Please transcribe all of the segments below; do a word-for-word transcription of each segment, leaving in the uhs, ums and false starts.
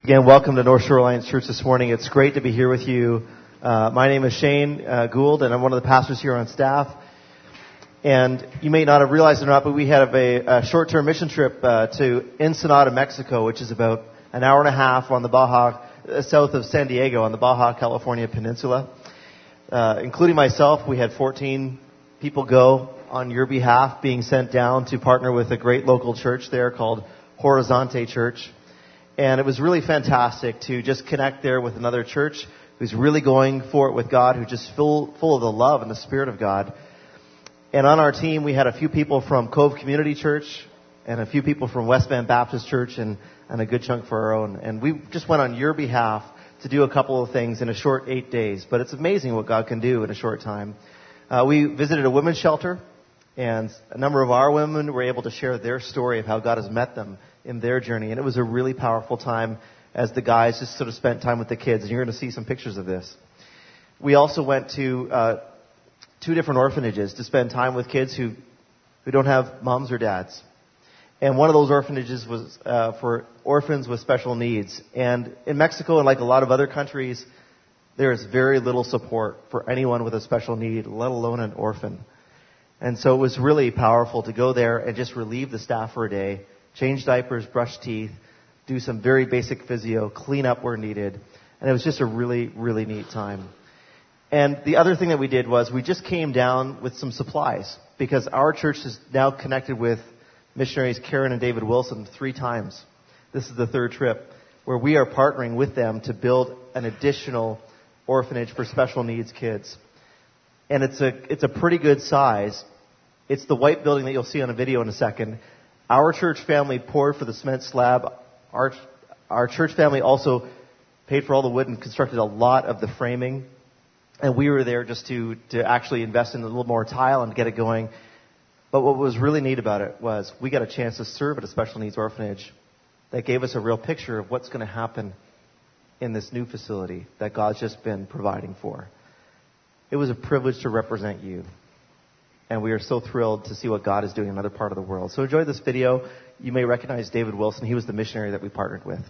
Again, welcome to North Shore Alliance Church this morning. It's great to be here with you. Uh, my name is Shane uh, Gould, and I'm one of the pastors here on staff. And you may not have realized it or not, but we have a, a short-term mission trip uh, to Ensenada, Mexico, which is about an hour and a half on the Baja, uh, south of San Diego, on the Baja California Peninsula. Uh, including myself, we had fourteen people go on your behalf, being sent down to partner with a great local church there called Horizonte Church. And it was really fantastic to just connect there with another church who's really going for it with God, who's just full, full of the love and the Spirit of God. And on our team, we had a few people from Cove Community Church and a few people from West Bend Baptist Church and, and a good chunk for our own. And we just went on your behalf to do a couple of things in a short eight days. But it's amazing what God can do in a short time. Uh, we visited a women's shelter, and a number of our women were able to share their story of how God has met them in their journey. And it was a really powerful time as the guys just sort of spent time with the kids. And you're going to see some pictures of this. We also went to uh, two different orphanages to spend time with kids who, who don't have moms or dads. And one of those orphanages was uh, for orphans with special needs. And in Mexico, and like a lot of other countries, there is very little support for anyone with a special need, let alone an orphan. And so it was really powerful to go there and just relieve the staff for a day, change diapers, brush teeth, do some very basic physio, clean up where needed. And it was just a really, really neat time. And the other thing that we did was we just came down with some supplies, because our church is now connected with missionaries Karen and David Wilson three times. This is the third trip where we are partnering with them to build an additional orphanage for special needs kids. And it's a it's a pretty good size. It's the white building that you'll see on a video in a second. Our church family poured for the cement slab. Our our church family also paid for all the wood and constructed a lot of the framing. And we were there just to, to actually invest in a little more tile and get it going. But what was really neat about it was we got a chance to serve at a special needs orphanage that gave us a real picture of what's going to happen in this new facility that God's just been providing for. It was a privilege to represent you. And we are so thrilled to see what God is doing in another part of the world. So enjoy this video. You may recognize David Wilson. He was the missionary that we partnered with.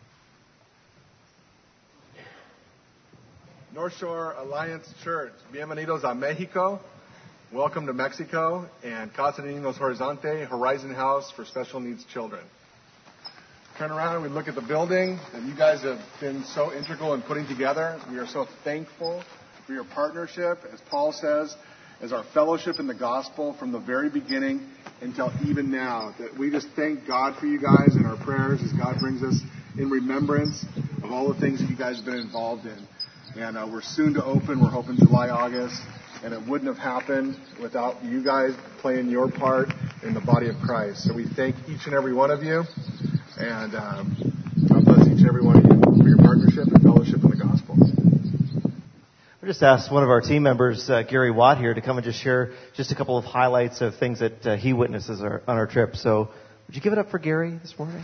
North Shore Alliance Church. Bienvenidos a Mexico. Welcome to Mexico and Casa de Niños Horizonte, Horizon House for Special Needs Children. Turn around and we look at the building that you guys have been so integral in putting together. We are so thankful for your partnership, as Paul says, as our fellowship in the gospel from the very beginning until even now. That we just thank God for you guys in our prayers as God brings us in remembrance of all the things that you guys have been involved in. And uh, we're soon to open. We're hoping July, August. And it wouldn't have happened without you guys playing your part in the body of Christ. So we thank each and every one of you. And um, God bless each and every one of you for your partnership and fellowship in the gospel. I just asked one of our team members, uh, Gary Watt, here to come and just share just a couple of highlights of things that uh, he witnesses our, on our trip. So would you give it up for Gary this morning?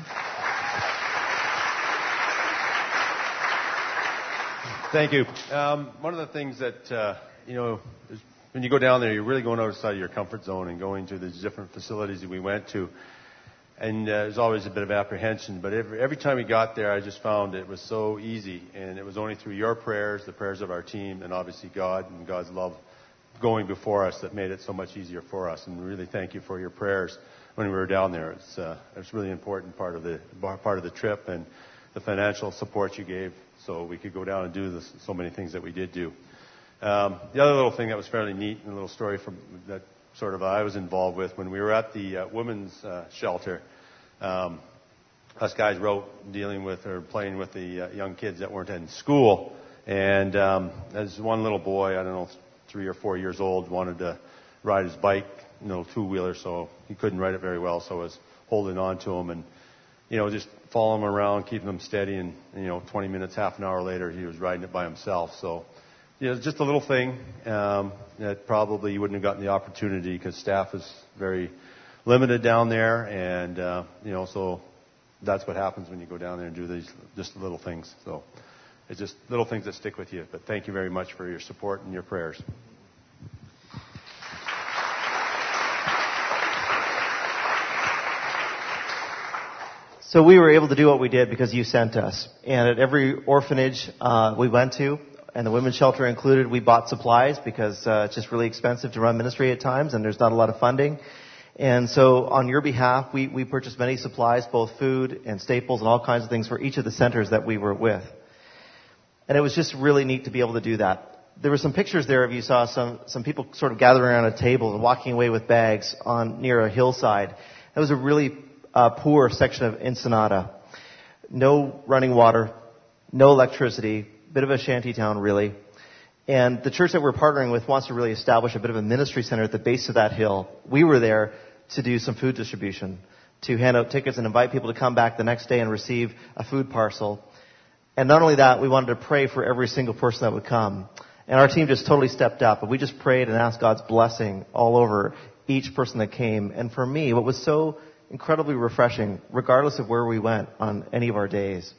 Thank you. Um, one of the things that, uh, you know, is when you go down there, you're really going outside of your comfort zone and going to these different facilities that we went to. And uh, there's always a bit of apprehension. But every, every time we got there, I just found it was so easy. And it was only through your prayers, the prayers of our team, and obviously God and God's love going before us that made it so much easier for us. And really thank you for your prayers when we were down there. It's uh, it's really important part of the part of the trip, and the financial support you gave so we could go down and do this, so many things that we did do. Um, the other little thing that was fairly neat, and a little story from that sort of I was involved with when we were at the uh, women's uh, shelter. Um, us guys wrote dealing with or playing with the uh, young kids that weren't in school, and um, as one little boy, I don't know, three or four years old, wanted to ride his bike, you know, two-wheeler, so he couldn't ride it very well, so I was holding on to him and, you know, just following him around, keeping him steady, and, you know, twenty minutes, half an hour later, he was riding it by himself. So, you know, it's just a little thing um, that probably you wouldn't have gotten the opportunity because staff is very limited down there, and, uh, you know, so that's what happens when you go down there and do these just little things. So it's just little things that stick with you. But thank you very much for your support and your prayers. So we were able to do what we did because you sent us. And at every orphanage uh, we went to, and the women's shelter included, we bought supplies because uh, it's just really expensive to run ministry at times, and there's not a lot of funding. And so on your behalf, we, we purchased many supplies, both food and staples and all kinds of things for each of the centers that we were with. And it was just really neat to be able to do that. There were some pictures there of you saw some, some people sort of gathering around a table and walking away with bags on near a hillside. It was a really uh, poor section of Ensenada. No running water, no electricity, bit of a shanty town really. And the church that we're partnering with wants to really establish a bit of a ministry center at the base of that hill. We were there to do some food distribution, to hand out tickets and invite people to come back the next day and receive a food parcel. And not only that, we wanted to pray for every single person that would come. And our team just totally stepped up. And we just prayed and asked God's blessing all over each person that came. And for me, what was so incredibly refreshing, regardless of where we went on any of our days,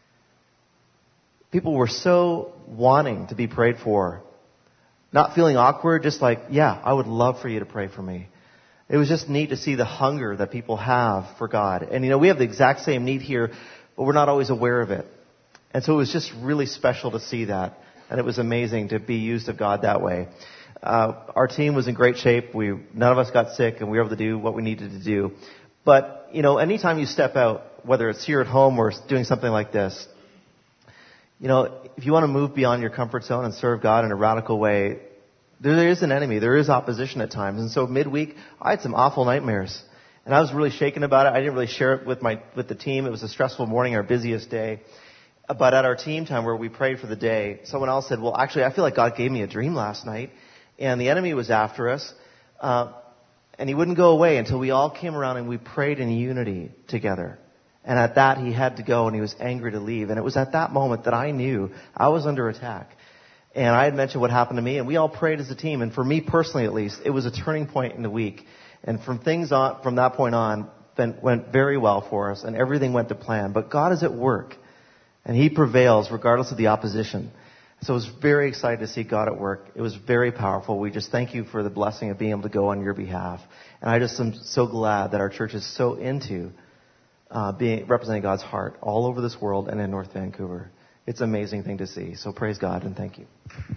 people were so wanting to be prayed for. Not feeling awkward, just like, yeah, I would love for you to pray for me. It was just neat to see the hunger that people have for God. And, you know, we have the exact same need here, but we're not always aware of it. And so it was just really special to see that. And it was amazing to be used of God that way. Uh, our team was in great shape. We, none of us got sick, and we were able to do what we needed to do. But, you know, anytime you step out, whether it's here at home or doing something like this, you know, if you want to move beyond your comfort zone and serve God in a radical way, there is an enemy. There is opposition at times. And so midweek, I had some awful nightmares. And I was really shaken about it. I didn't really share it with my with the team. It was a stressful morning, our busiest day. But at our team time where we prayed for the day, someone else said, well, actually, I feel like God gave me a dream last night. And the enemy was after us. Uh, and he wouldn't go away until we all came around and we prayed in unity together. And at that, he had to go and he was angry to leave. And it was at that moment that I knew I was under attack. And I had mentioned what happened to me, and we all prayed as a team. And for me personally, at least, it was a turning point in the week. And from things on, from that point on, went, went very well for us, and everything went to plan. But God is at work, and he prevails regardless of the opposition. So I was very excited to see God at work. It was very powerful. We just thank you for the blessing of being able to go on your behalf. And I just am so glad that our church is so into uh, being representing God's heart all over this world and in North Vancouver. It's an amazing thing to see. So praise God and thank you.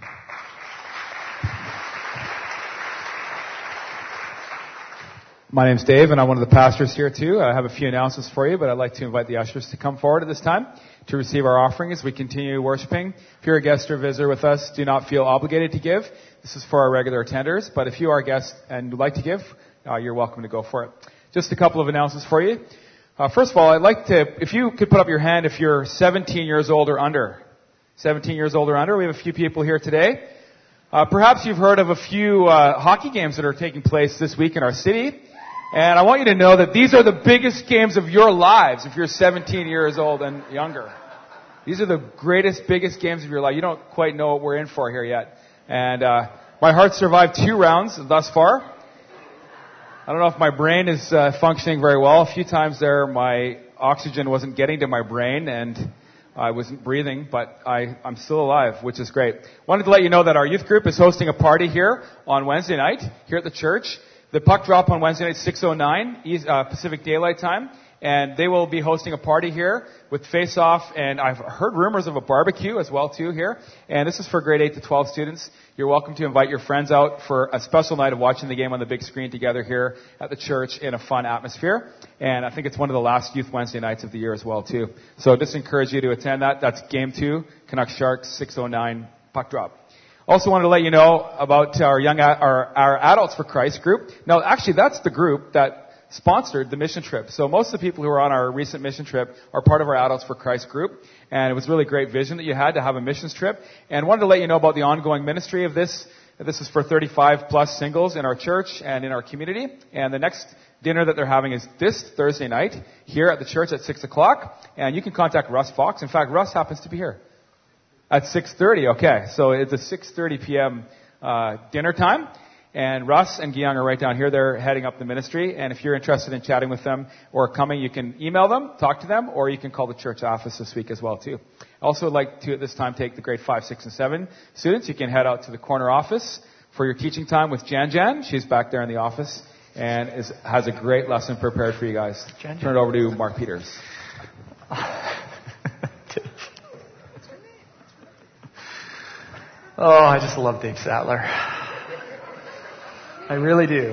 My name's Dave, and I'm one of the pastors here too. I have a few announcements for you, but I'd like to invite the ushers to come forward at this time to receive our offering as we continue worshiping. If you're a guest or visitor with us, do not feel obligated to give. This is for our regular attenders, but if you are a guest and would like to give, uh, you're welcome to go for it. Just a couple of announcements for you. Uh, first of all, I'd like to, if you could put up your hand if you're seventeen years old or under. seventeen years old or under. We have a few people here today. Uh, perhaps you've heard of a few uh, hockey games that are taking place this week in our city. And I want you to know that these are the biggest games of your lives if you're seventeen years old and younger. These are the greatest, biggest games of your life. You don't quite know what we're in for here yet. And uh, my heart survived two rounds thus far. I don't know if my brain is uh, functioning very well. A few times there, my oxygen wasn't getting to my brain, and I wasn't breathing, but I, I'm still alive, which is great. Wanted to let you know that our youth group is hosting a party here on Wednesday night, here at the church. The puck drop on Wednesday night, six oh nine, uh, Pacific Daylight Time. And they will be hosting a party here with face-off, and I've heard rumors of a barbecue as well, too, here. And this is for grade eight to twelve students. You're welcome to invite your friends out for a special night of watching the game on the big screen together here at the church in a fun atmosphere. And I think it's one of the last Youth Wednesday nights of the year as well, too. So just encourage you to attend that. That's Game two, Canucks Sharks, six oh nine, puck drop. Also wanted to let you know about our young, our, our Adults for Christ group. Now, actually, that's the group that sponsored the mission trip. So most of the people who are on our recent mission trip are part of our Adults for Christ group. And it was really great vision that you had to have a missions trip. And wanted to let you know about the ongoing ministry of this. This is for thirty-five plus singles in our church and in our community. And the next dinner that they're having is this Thursday night here at the church at six o'clock. And you can contact Russ Fox. In fact, Russ happens to be here at six thirty. Okay, so it's a six thirty p.m. Uh, dinner time. And Russ and Giyang are right down here. They're heading up the ministry. And if you're interested in chatting with them or coming, you can email them, talk to them, or you can call the church office this week as well, too. I also would like to, at this time, take the grade five, six, and seven students. You can head out to the corner office for your teaching time with Jan Jan. She's back there in the office and is, has a great lesson prepared for you guys. Jan Jan. Turn it over to Mark Peters. Oh, I just love Dave Sattler. I really do.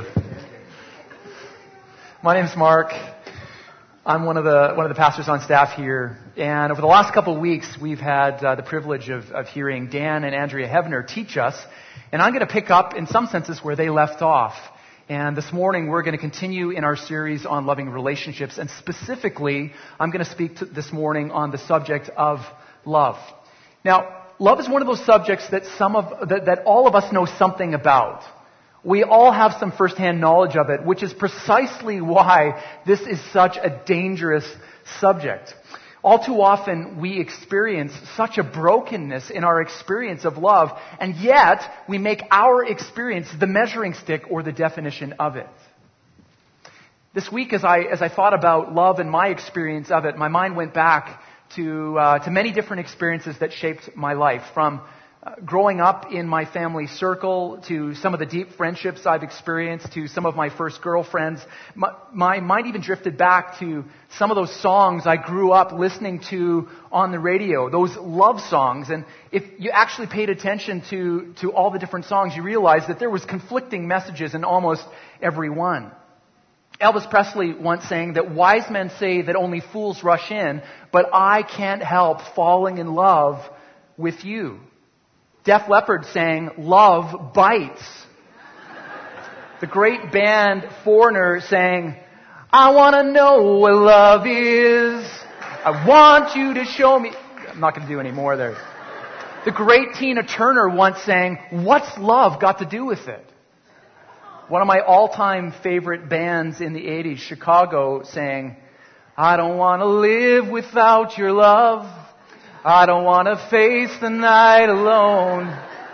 My name's Mark. I'm one of the one of the pastors on staff here, and over the last couple of weeks, we've had uh, the privilege of, of hearing Dan and Andrea Hevner teach us, and I'm going to pick up, in some senses, where they left off. And this morning, we're going to continue in our series on loving relationships, and specifically, I'm going to speak to this morning on the subject of love. Now, love is one of those subjects that some of that, that all of us know something about. We all have some firsthand knowledge of it, which is precisely why this is such a dangerous subject. All too often, we experience such a brokenness in our experience of love, and yet we make our experience the measuring stick or the definition of it. This week, as I as I thought about love and my experience of it, my mind went back to uh, to many different experiences that shaped my life, from Uh, growing up in my family circle, to some of the deep friendships I've experienced, to some of my first girlfriends. My, my mind even drifted back to some of those songs I grew up listening to on the radio, those love songs. And if you actually paid attention to, to all the different songs, you realized that there was conflicting messages in almost every one. Elvis Presley once sang that wise men say that only fools rush in, but I can't help falling in love with you. Def Leppard sang, "Love bites." The great band Foreigner sang, "I want to know what love is. I want you to show me." I'm not going to do any more there. The great Tina Turner once sang, "What's love got to do with it?" One of my all-time favorite bands in the eighties, Chicago, sang, "I don't want to live without your love. I don't want to face the night alone."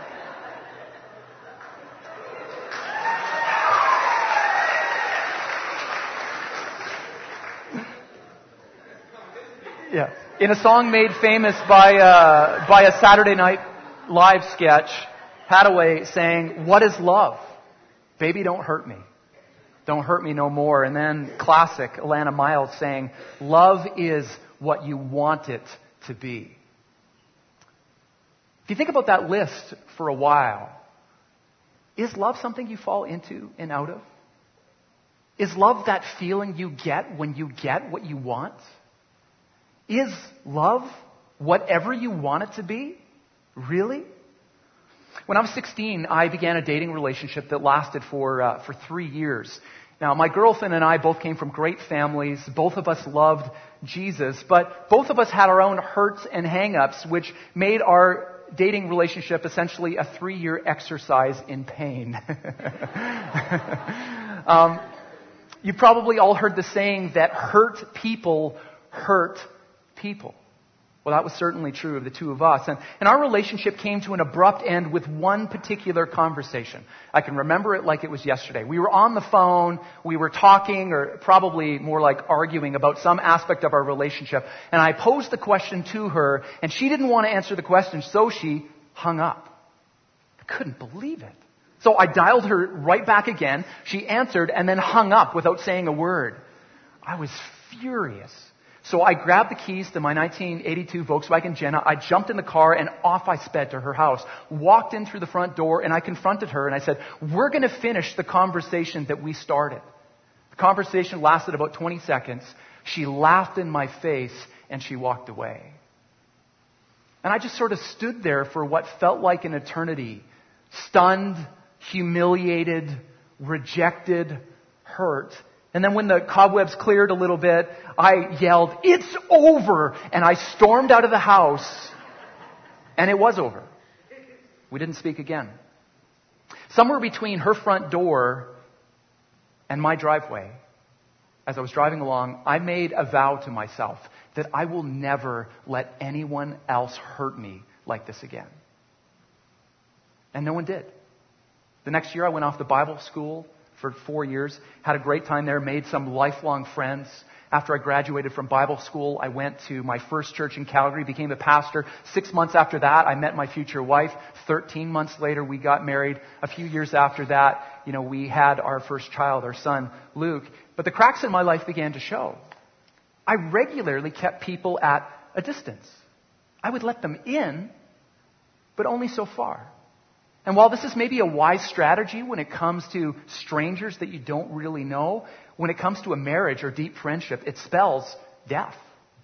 Yeah. In a song made famous by uh, by a Saturday Night Live sketch, Hathaway sang, "What is love? Baby, don't hurt me. Don't hurt me no more." And then classic Alana Miles saying, "Love is what you want it to be." If you think about that list for a while, is love something you fall into and out of? Is love that feeling you get when you get what you want? Is love whatever you want it to be? Really? When I was sixteen, I began a dating relationship that lasted for uh, for three years. Now, my girlfriend and I both came from great families. Both of us loved Jesus, but both of us had our own hurts and hang-ups, which made our dating relationship essentially a three-year exercise in pain. um, you probably all heard the saying that hurt people hurt people. Well, that was certainly true of the two of us. And, and our relationship came to an abrupt end with one particular conversation. I can remember it like it was yesterday. We were on the phone, we were talking, or probably more like arguing about some aspect of our relationship. And I posed the question to her, and she didn't want to answer the question, so she hung up. I couldn't believe it. So I dialed her right back again. She answered and then hung up without saying a word. I was furious. So I grabbed the keys to my nineteen eighty-two Volkswagen Jetta. I jumped in the car and off I sped to her house. Walked in through the front door and I confronted her and I said, "We're going to finish the conversation that we started." The conversation lasted about twenty seconds. She laughed in my face and she walked away. And I just sort of stood there for what felt like an eternity. Stunned, humiliated, rejected, hurt. And then when the cobwebs cleared a little bit, I yelled, "It's over!" And I stormed out of the house. And it was over. We didn't speak again. Somewhere between her front door and my driveway, as I was driving along, I made a vow to myself that I will never let anyone else hurt me like this again. And no one did. The next year I went off to Bible school for four years, had a great time there, made some lifelong friends. After I graduated from Bible school, I went to my first church in Calgary, became a pastor. Six months after that, I met my future wife. Thirteen months later, we got married. A few years after that, you know, we had our first child, our son, Luke. But the cracks in my life began to show. I regularly kept people at a distance. I would let them in, but only so far. And while this is maybe a wise strategy when it comes to strangers that you don't really know, when it comes to a marriage or deep friendship, it spells death.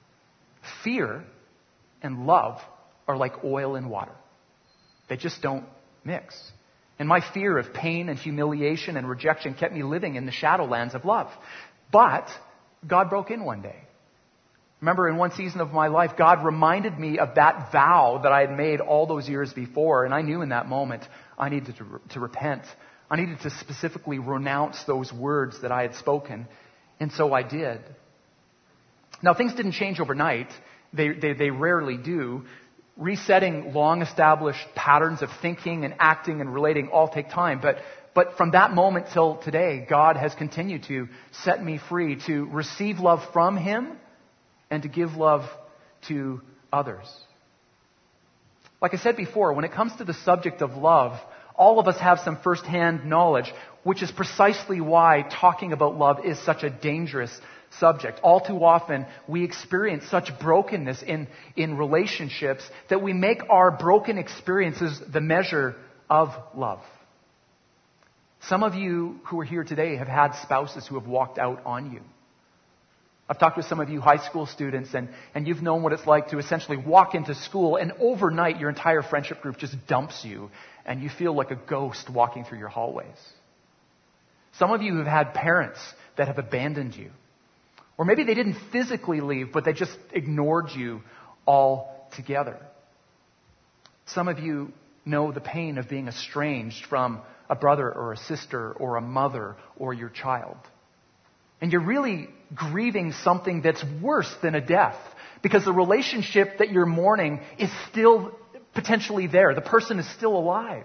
Fear and love are like oil and water. They just don't mix. And my fear of pain and humiliation and rejection kept me living in the shadowlands of love. But God broke in one day. Remember, in one season of my life, God reminded me of that vow that I had made all those years before, and I knew in that moment I needed to, to repent. I needed to specifically renounce those words that I had spoken, and so I did. Now, things didn't change overnight. They, they, they rarely do. Resetting long-established patterns of thinking and acting and relating all take time, but But from that moment till today, God has continued to set me free to receive love from Him and to give love to others. Like I said before, when it comes to the subject of love, all of us have some first-hand knowledge, which is precisely why talking about love is such a dangerous subject. All too often, we experience such brokenness in, in relationships that we make our broken experiences the measure of love. Some of you who are here today have had spouses who have walked out on you. I've talked with some of you high school students, and, and you've known what it's like to essentially walk into school, and overnight your entire friendship group just dumps you, and you feel like a ghost walking through your hallways. Some of you have had parents that have abandoned you. Or maybe they didn't physically leave, but they just ignored you altogether. Some of you know the pain of being estranged from a brother or a sister or a mother or your child. And you're really grieving something that's worse than a death, because the relationship that you're mourning is still potentially there. The person is still alive.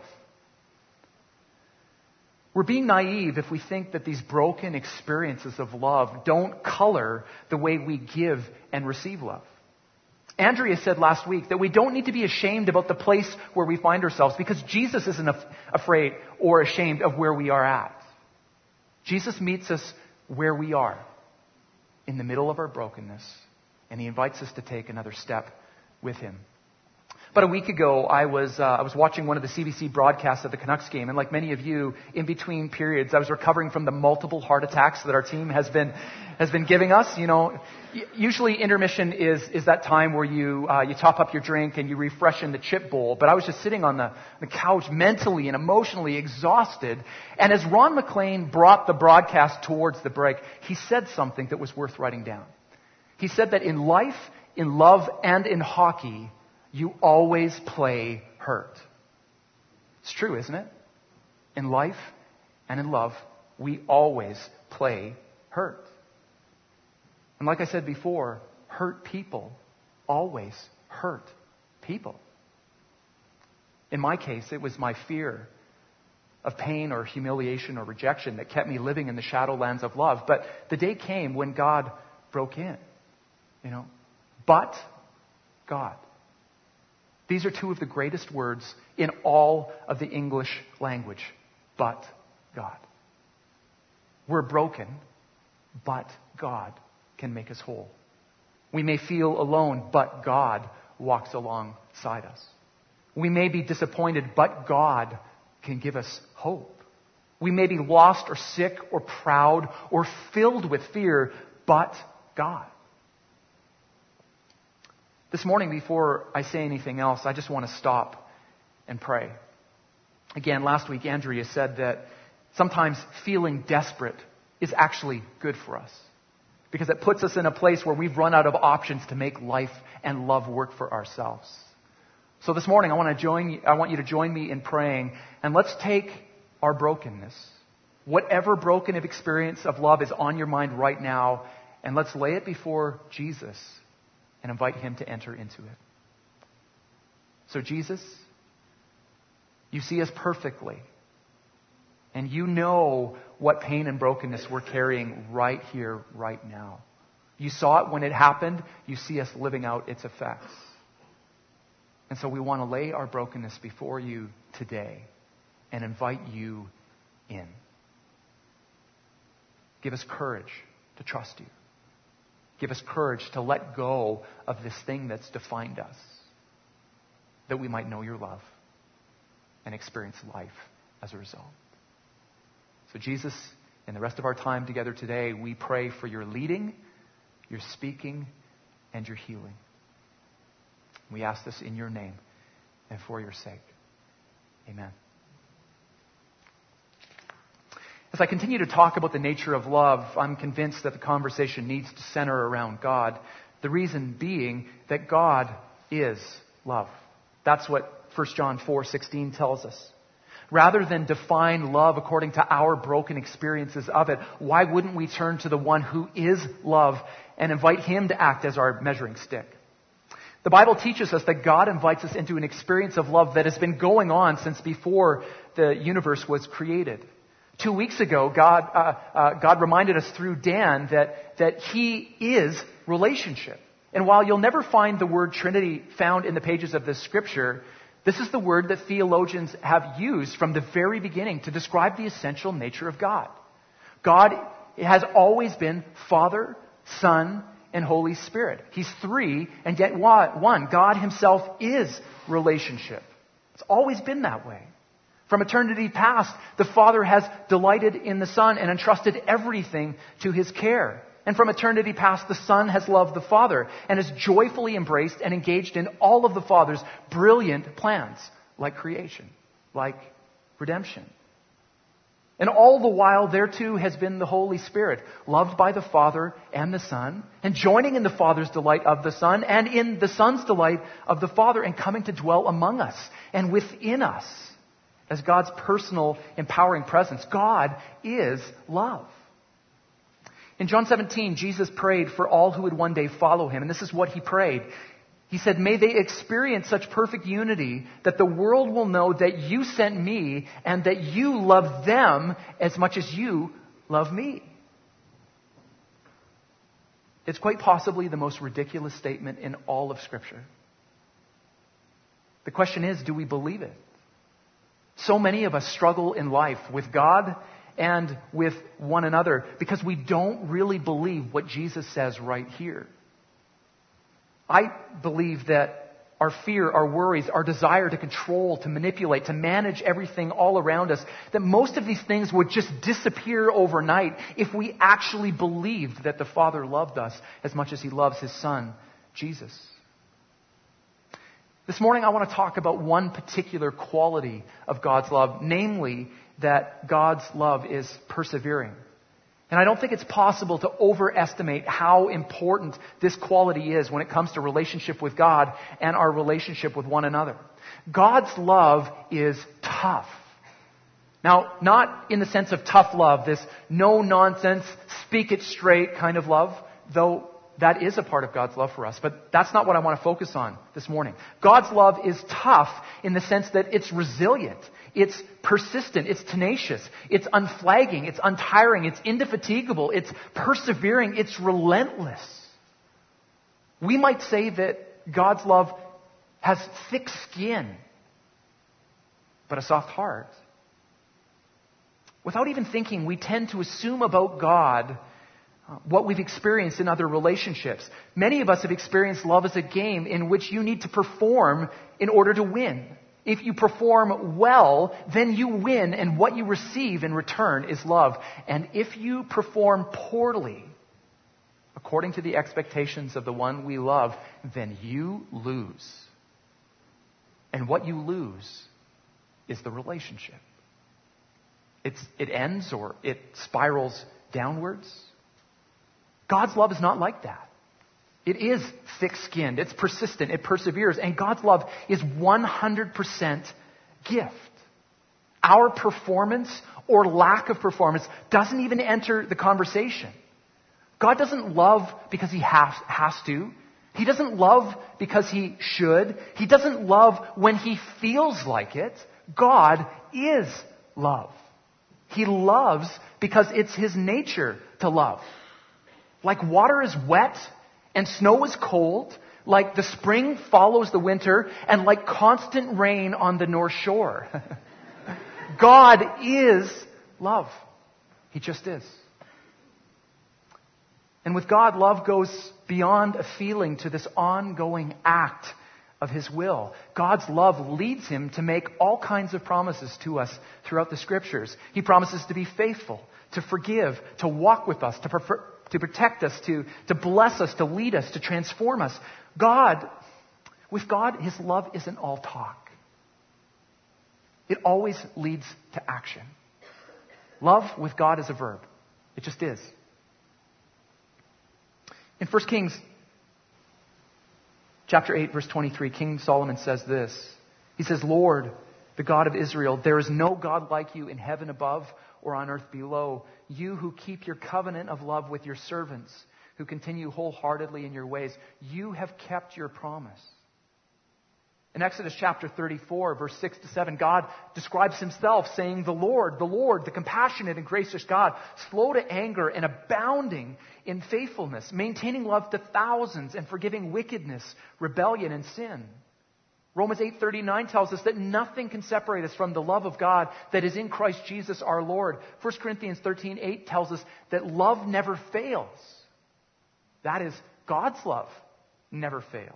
We're being naive if we think that these broken experiences of love don't color the way we give and receive love. Andrea said last week that we don't need to be ashamed about the place where we find ourselves, because Jesus isn't af- afraid or ashamed of where we are at. Jesus meets us where we are, in the middle of our brokenness, and He invites us to take another step with Him. About a week ago, I was uh, I was watching one of the C B C broadcasts of the Canucks game, and like many of you, in between periods, I was recovering from the multiple heart attacks that our team has been has been giving us. You know, usually intermission is is that time where you uh, you top up your drink and you refresh in the chip bowl. But I was just sitting on the, the couch, mentally and emotionally exhausted. And as Ron McLean brought the broadcast towards the break, he said something that was worth writing down. He said that in life, in love, and in hockey, you always play hurt. It's true, isn't it? In life and in love, we always play hurt. And like I said before, hurt people always hurt people. In my case, it was my fear of pain or humiliation or rejection that kept me living in the shadowlands of love. But the day came when God broke in. You know, but God. These are two of the greatest words in all of the English language. But God. We're broken, but God can make us whole. We may feel alone, but God walks alongside us. We may be disappointed, but God can give us hope. We may be lost or sick or proud or filled with fear, but God. This morning, before I say anything else, I just want to stop and pray. Again, last week, Andrea said that sometimes feeling desperate is actually good for us, because it puts us in a place where we've run out of options to make life and love work for ourselves. So this morning, I want to join you, I want you to join me in praying, and let's take our brokenness, whatever broken experience of love is on your mind right now, and let's lay it before Jesus and invite Him to enter into it. So Jesus, you see us perfectly. And you know what pain and brokenness we're carrying right here, right now. You saw it when it happened. You see us living out its effects. And so we want to lay our brokenness before you today and invite you in. Give us courage to trust you. Give us courage to let go of this thing that's defined us, that we might know your love and experience life as a result. So Jesus, in the rest of our time together today, we pray for your leading, your speaking, and your healing. We ask this in your name and for your sake. Amen. As I continue to talk about the nature of love, I'm convinced that the conversation needs to center around God. The reason being that God is love. That's what First John four sixteen tells us. Rather than define love according to our broken experiences of it, why wouldn't we turn to the one who is love and invite him to act as our measuring stick? The Bible teaches us that God invites us into an experience of love that has been going on since before the universe was created. Two weeks ago, God, uh, uh, God reminded us through Dan that, that He is relationship. And while you'll never find the word Trinity found in the pages of this scripture, this is the word that theologians have used from the very beginning to describe the essential nature of God. God has always been Father, Son, and Holy Spirit. He's three, and yet one. God Himself is relationship. It's always been that way. From eternity past, the Father has delighted in the Son and entrusted everything to His care. And from eternity past, the Son has loved the Father and has joyfully embraced and engaged in all of the Father's brilliant plans, like creation, like redemption. And all the while, there too has been the Holy Spirit, loved by the Father and the Son, and joining in the Father's delight of the Son, and in the Son's delight of the Father, and coming to dwell among us and within us as God's personal, empowering presence. God is love. In John seventeen, Jesus prayed for all who would one day follow Him, and this is what He prayed. He said, "May they experience such perfect unity that the world will know that you sent me and that you love them as much as you love me." It's quite possibly the most ridiculous statement in all of Scripture. The question is, do we believe it? So many of us struggle in life with God and with one another because we don't really believe what Jesus says right here. I believe that our fear, our worries, our desire to control, to manipulate, to manage everything all around us, that most of these things would just disappear overnight if we actually believed that the Father loved us as much as He loves His Son, Jesus. This morning I want to talk about one particular quality of God's love, namely that God's love is persevering. And I don't think it's possible to overestimate how important this quality is when it comes to relationship with God and our relationship with one another. God's love is tough. Now, not in the sense of tough love, this no-nonsense, speak it straight kind of love, though that is a part of God's love for us. But that's not what I want to focus on this morning. God's love is tough in the sense that it's resilient. It's persistent. It's tenacious. It's unflagging. It's untiring. It's indefatigable. It's persevering. It's relentless. We might say that God's love has thick skin, but a soft heart. Without even thinking, we tend to assume about God what we've experienced in other relationships. Many of us have experienced love as a game in which you need to perform in order to win. If you perform well, then you win, and what you receive in return is love. And if you perform poorly, according to the expectations of the one we love, then you lose. And what you lose is the relationship. It's, it ends or it spirals downwards. God's love is not like that. It is thick-skinned. It's persistent. It perseveres. And God's love is one hundred percent gift. Our performance or lack of performance doesn't even enter the conversation. God doesn't love because He has, has to. He doesn't love because He should. He doesn't love when He feels like it. God is love. He loves because it's His nature to love. Like water is wet and snow is cold, like the spring follows the winter, and like constant rain on the North Shore. God is love. He just is. And with God, love goes beyond a feeling to this ongoing act of His will. God's love leads Him to make all kinds of promises to us throughout the Scriptures. He promises to be faithful, to forgive, to walk with us, to, prefer, to protect us, to, to bless us, to lead us, to transform us. God, with God, His love isn't all talk. It always leads to action. Love with God is a verb. It just is. In First Kings chapter eight, verse twenty-three, King Solomon says this. He says, Lord, the God of Israel, there is no God like you in heaven above or on earth below. You who keep your covenant of love with your servants, who continue wholeheartedly in your ways, you have kept your promise. In Exodus chapter thirty-four, verse six to seven, God describes Himself saying, the Lord, the Lord, the compassionate and gracious God, slow to anger and abounding in faithfulness, maintaining love to thousands and forgiving wickedness, rebellion, and sin. Romans eight thirty-nine tells us that nothing can separate us from the love of God that is in Christ Jesus our Lord. First Corinthians thirteen eight tells us that love never fails. That is, God's love never fails.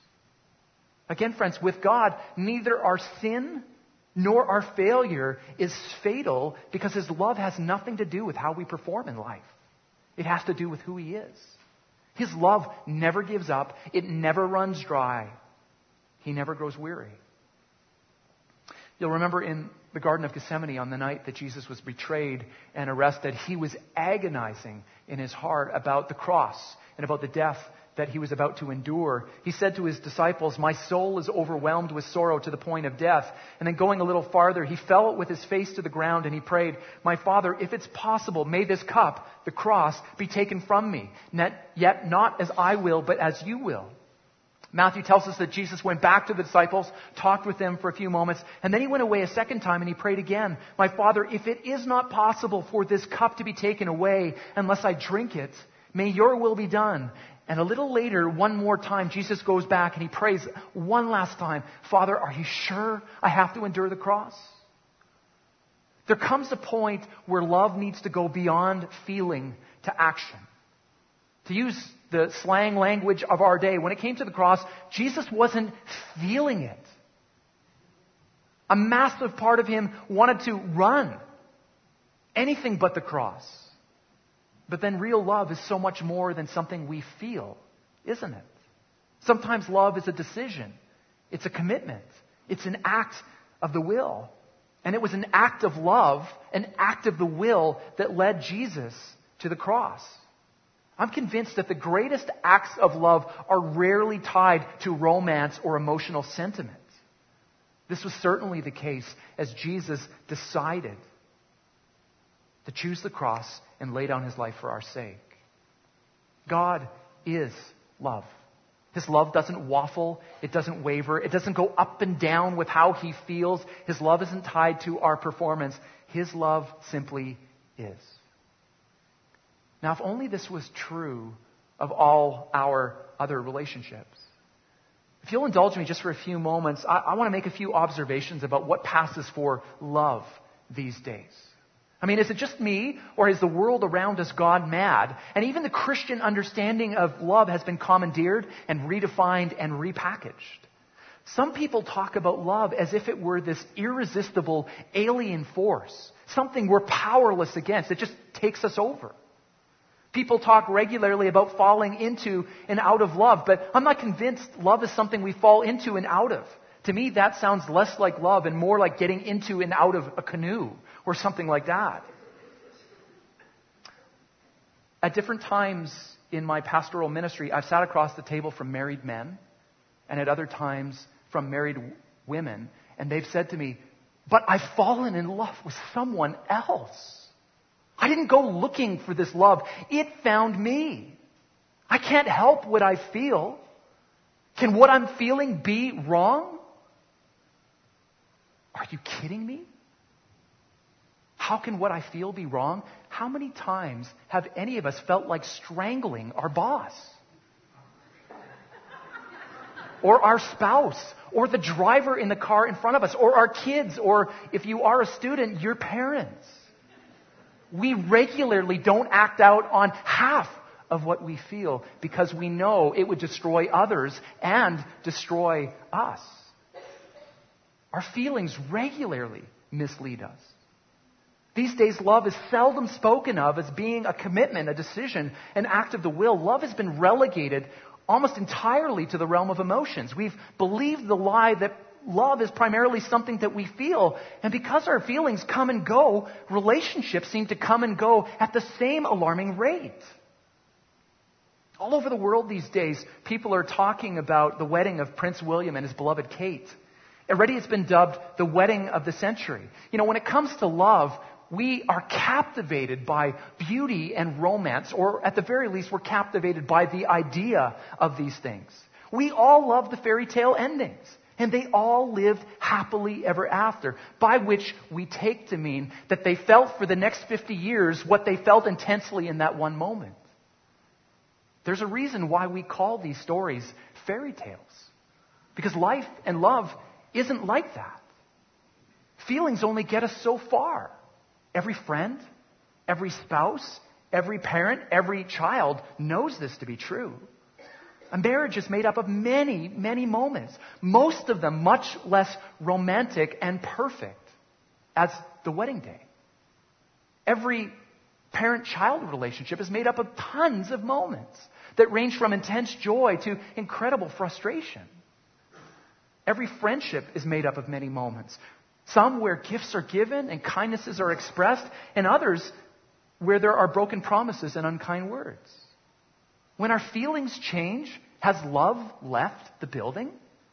Again, friends, with God, neither our sin nor our failure is fatal because His love has nothing to do with how we perform in life. It has to do with who He is. His love never gives up. It never runs dry. He never grows weary. You'll remember in the Garden of Gethsemane on the night that Jesus was betrayed and arrested, He was agonizing in His heart about the cross and about the death that He was about to endure. He said to His disciples, my soul is overwhelmed with sorrow to the point of death. And then going a little farther, He fell with His face to the ground and He prayed, my Father, if it's possible, may this cup, the cross, be taken from me. Yet not as I will, but as You will. Matthew tells us that Jesus went back to the disciples, talked with them for a few moments, and then He went away a second time and He prayed again, my Father, if it is not possible for this cup to be taken away unless I drink it, may Your will be done. And a little later, one more time, Jesus goes back and He prays one last time, Father, are You sure I have to endure the cross? There comes a point where love needs to go beyond feeling to action. To use the slang language of our day, when it came to the cross, Jesus wasn't feeling it. A massive part of Him wanted to run. Anything but the cross. But then real love is so much more than something we feel, isn't it? Sometimes love is a decision. It's a commitment. It's an act of the will. And it was an act of love, an act of the will that led Jesus to the cross. I'm convinced that the greatest acts of love are rarely tied to romance or emotional sentiment. This was certainly the case as Jesus decided to choose the cross and lay down His life for our sake. God is love. His love doesn't waffle. It doesn't waver. It doesn't go up and down with how He feels. His love isn't tied to our performance. His love simply is. Now, if only this was true of all our other relationships. If you'll indulge me just for a few moments, I, I want to make a few observations about what passes for love these days. I mean, is it just me, or is the world around us gone mad? And even the Christian understanding of love has been commandeered and redefined and repackaged. Some people talk about love as if it were this irresistible alien force, something we're powerless against. It just takes us over. People talk regularly about falling into and out of love, but I'm not convinced love is something we fall into and out of. To me, that sounds less like love and more like getting into and out of a canoe or something like that. At different times in my pastoral ministry, I've sat across the table from married men and at other times from married women, and they've said to me, but I've fallen in love with someone else. I didn't go looking for this love. It found me. I can't help what I feel. Can what I'm feeling be wrong? Are you kidding me? How can what I feel be wrong? How many times have any of us felt like strangling our boss? Or our spouse? Or the driver in the car in front of us? Or our kids? Or if you are a student, your parents? We regularly don't act out on half of what we feel because we know it would destroy others and destroy us. Our feelings regularly mislead us. These days, love is seldom spoken of as being a commitment, a decision, an act of the will. Love has been relegated almost entirely to the realm of emotions. We've believed the lie that love is primarily something that we feel. And because our feelings come and go, relationships seem to come and go at the same alarming rate. All over the world these days, people are talking about the wedding of Prince William and his beloved Kate. Already it's been dubbed the wedding of the century. You know, when it comes to love, we are captivated by beauty and romance, or at the very least, we're captivated by the idea of these things. We all love the fairy tale endings, and they all lived happily ever after, by which we take to mean that they felt for the next fifty years what they felt intensely in that one moment. There's a reason why we call these stories fairy tales, because life and love isn't like that. Feelings only get us so far. Every friend, every spouse, every parent, every child knows this to be true. A marriage is made up of many, many moments, most of them much less romantic and perfect as the wedding day. Every parent-child relationship is made up of tons of moments that range from intense joy to incredible frustration. Every friendship is made up of many moments. Some where gifts are given and kindnesses are expressed, and others where there are broken promises and unkind words. When our feelings change, has love left the building?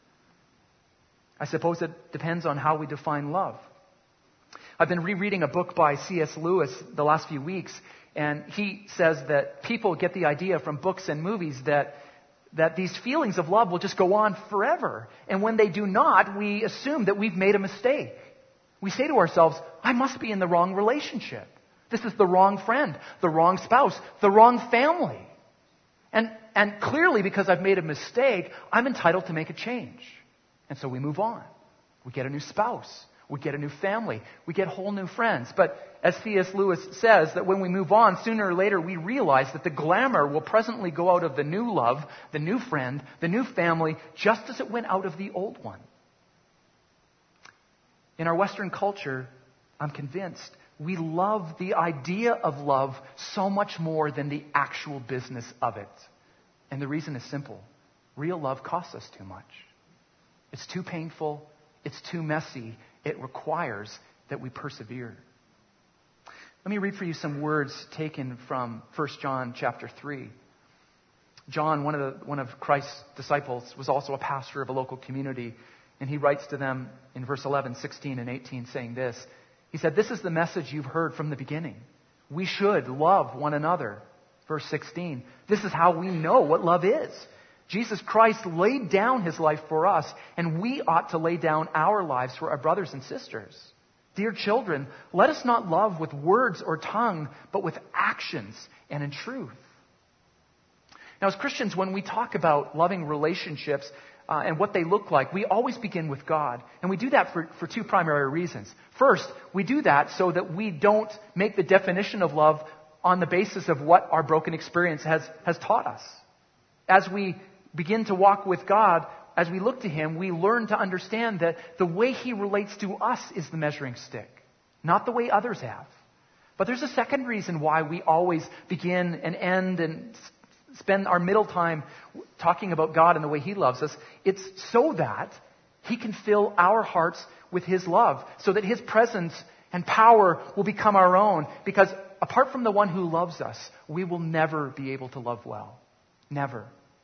I suppose it depends on how we define love. I've been rereading a book by C S Lewis the last few weeks, and he says that people get the idea from books and movies that that these feelings of love will just go on forever. And when they do not, we assume that we've made a mistake. We say to ourselves, I must be in the wrong relationship. This is the wrong friend, the wrong spouse, the wrong family. And, and clearly, because I've made a mistake, I'm entitled to make a change. And so we move on. We get a new spouse. We get a new family. We get whole new friends. But as C S Lewis says, that when we move on, sooner or later we realize that the glamour will presently go out of the new love, the new friend, the new family, just as it went out of the old one. In our Western culture, I'm convinced, we love the idea of love so much more than the actual business of it. And the reason is simple. Real love costs us too much. It's too painful. It's too messy. It requires that we persevere. Let me read for you some words taken from First John chapter three. John, one of, the, one of Christ's disciples, was also a pastor of a local community. And he writes to them in verse eleven, sixteen, and eighteen saying this. He said, this is the message you've heard from the beginning. We should love one another. Verse sixteen, this is how we know what love is. Jesus Christ laid down his life for us, and we ought to lay down our lives for our brothers and sisters. Dear children, let us not love with words or tongue, but with actions and in truth. Now, as Christians, when we talk about loving relationships uh, and what they look like, we always begin with God. And we do that for, for two primary reasons. First, we do that so that we don't make the definition of love on the basis of what our broken experience has, has taught us. As we begin to walk with God, as we look to him, we learn to understand that the way he relates to us is the measuring stick, not the way others have. But there's a second reason why we always begin and end and spend our middle time talking about God and the way he loves us. It's so that he can fill our hearts with his love, so that his presence and power will become our own. Because apart from the one who loves us, we will never be able to love well. Never.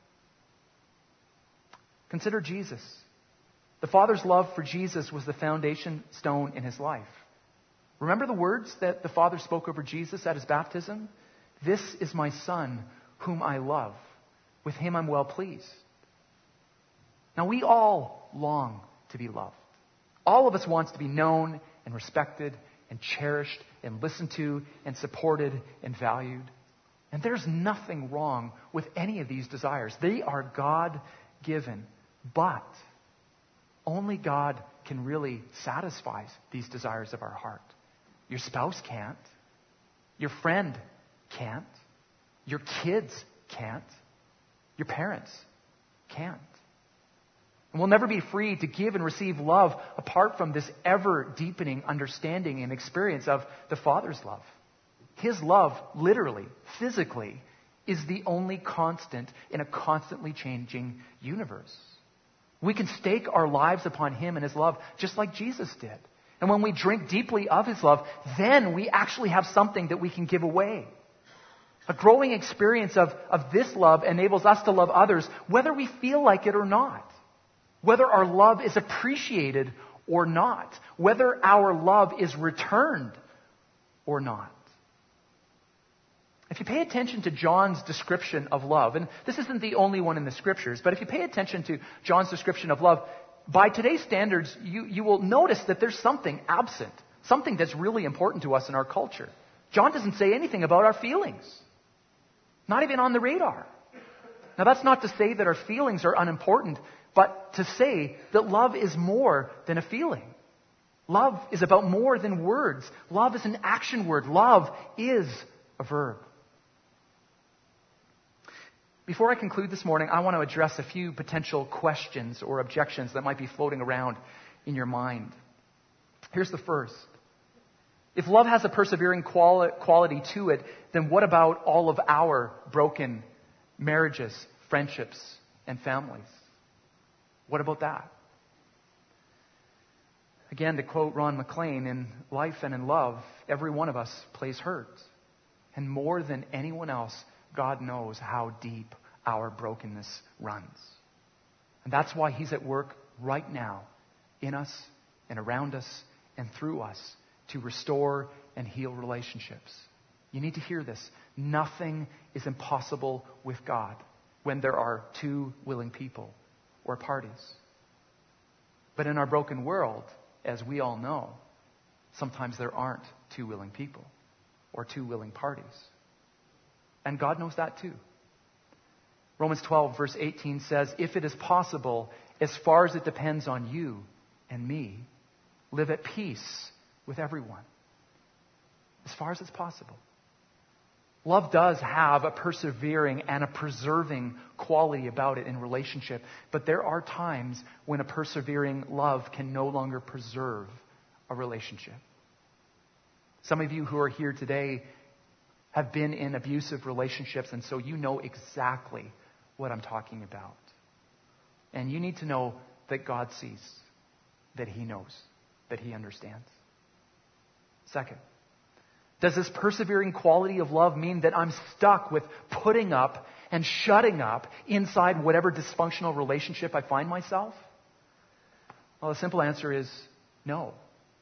Consider Jesus. The Father's love for Jesus was the foundation stone in his life. Remember the words that the Father spoke over Jesus at his baptism? This is my Son, whom I love. With him I'm well pleased. Now we all long to be loved. All of us wants to be known and respected and cherished and listened to and supported and valued. And there's nothing wrong with any of these desires. They are God-given. But only God can really satisfy these desires of our heart. Your spouse can't. Your friend can't. Your kids can't. Your parents can't. And we'll never be free to give and receive love apart from this ever-deepening understanding and experience of the Father's love. His love, literally, physically, is the only constant in a constantly changing universe. We can stake our lives upon Him and His love just like Jesus did. And when we drink deeply of His love, then we actually have something that we can give away. A growing experience of, of this love enables us to love others whether we feel like it or not. Whether our love is appreciated or not. Whether our love is returned or not. If you pay attention to John's description of love, and this isn't the only one in the Scriptures, but if you pay attention to John's description of love, by today's standards, you, you will notice that there's something absent. Something that's really important to us in our culture. John doesn't say anything about our feelings. Not even on the radar. Now that's not to say that our feelings are unimportant, but to say that love is more than a feeling. Love is about more than words. Love is an action word. Love is a verb. Before I conclude this morning, I want to address a few potential questions or objections that might be floating around in your mind. Here's the first. If love has a persevering quali- quality to it, then what about all of our broken marriages, friendships, and families? What about that? Again, to quote Ron McLean, in life and in love, every one of us plays hurt. And more than anyone else, God knows how deep our brokenness runs. And that's why He's at work right now, in us and around us and through us, to restore and heal relationships. You need to hear this. Nothing is impossible with God when there are two willing people or parties. But in our broken world, as we all know, sometimes there aren't two willing people or two willing parties. And God knows that too. Romans twelve verse eighteen says, if it is possible, as far as it depends on you and me, live at peace with everyone. As far as it's possible. Love does have a persevering and a preserving quality about it in relationship. But there are times when a persevering love can no longer preserve a relationship. Some of you who are here today have been in abusive relationships, and so you know exactly what I'm talking about. And you need to know that God sees, that He knows, that He understands. Second, does this persevering quality of love mean that I'm stuck with putting up and shutting up inside whatever dysfunctional relationship I find myself? Well, the simple answer is no.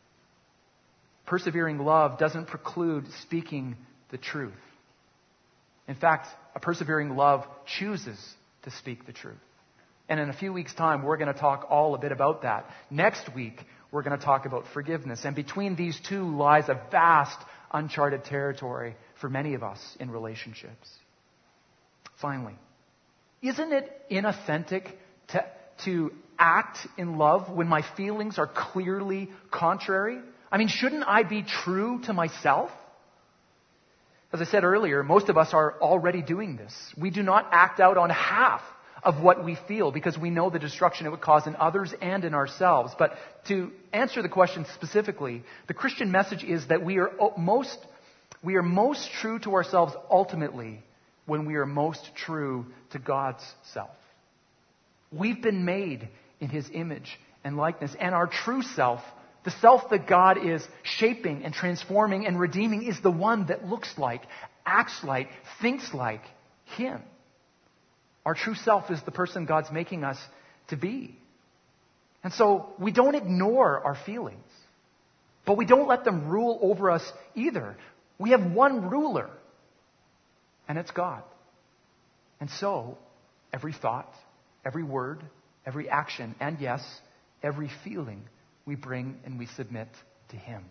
Persevering love doesn't preclude speaking the truth. In fact, a persevering love chooses to speak the truth. And in a few weeks' time, we're going to talk all a bit about that. Next week, we're going to talk about forgiveness. And between these two lies a vast, uncharted territory for many of us in relationships. Finally, isn't it inauthentic to, to act in love when my feelings are clearly contrary? I mean, shouldn't I be true to myself? As I said earlier, most of us are already doing this. We do not act out on half of what we feel because we know the destruction it would cause in others and in ourselves. But to answer the question specifically, the Christian message is that we are most, we are most true to ourselves ultimately when we are most true to God's self. We've been made in His image and likeness, and our true self, the self that God is shaping and transforming and redeeming, is the one that looks like, acts like, thinks like Him. Our true self is the person God's making us to be. And so we don't ignore our feelings, but we don't let them rule over us either. We have one ruler, and it's God. And so every thought, every word, every action, and yes, every feeling we bring and we submit to Him.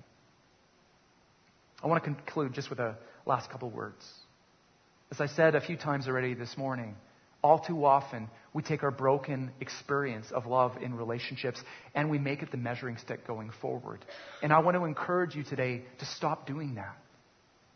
I want to conclude just with a last couple words. As I said a few times already this morning, all too often we take our broken experience of love in relationships and we make it the measuring stick going forward. And I want to encourage you today to stop doing that.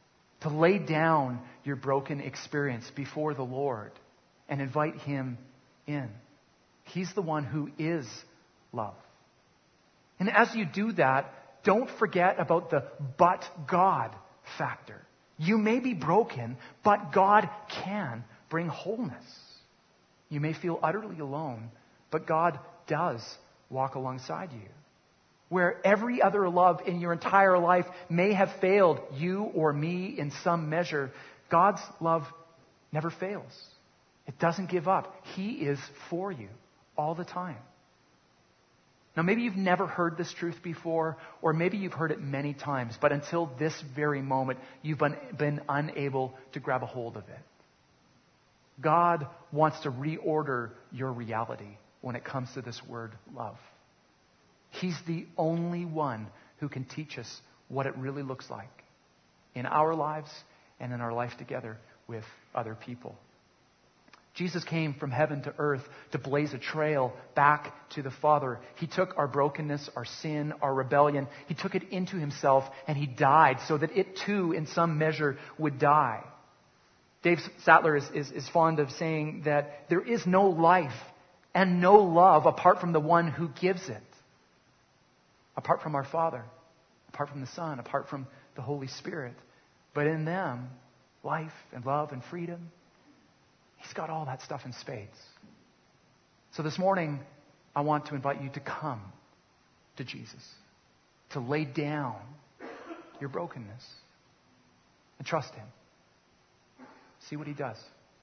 to lay down your broken experience before the Lord and invite Him in. He's the one who is love. And as you do that, don't forget about the but God factor. You may be broken, but God can bring wholeness. You may feel utterly alone, but God does walk alongside you. Where every other love in your entire life may have failed you or me in some measure, God's love never fails. It doesn't give up. He is for you all the time. Now, maybe you've never heard this truth before, or maybe you've heard it many times, but until this very moment, you've been, been unable to grab a hold of it. God wants to reorder your reality when it comes to this word love. He's the only one who can teach us what it really looks like in our lives and in our life together with other people. Jesus came from heaven to earth to blaze a trail back to the Father. He took our brokenness, our sin, our rebellion. He took it into Himself and He died so that it too, in some measure, would die. Dave Sattler is, is, is fond of saying that there is no life and no love apart from the one who gives it. Apart from our Father, apart from the Son, apart from the Holy Spirit. But in them, life and love and freedom, He's got all that stuff in spades. So this morning, I want to invite you to come to Jesus, to lay down your brokenness and trust Him. See what He does.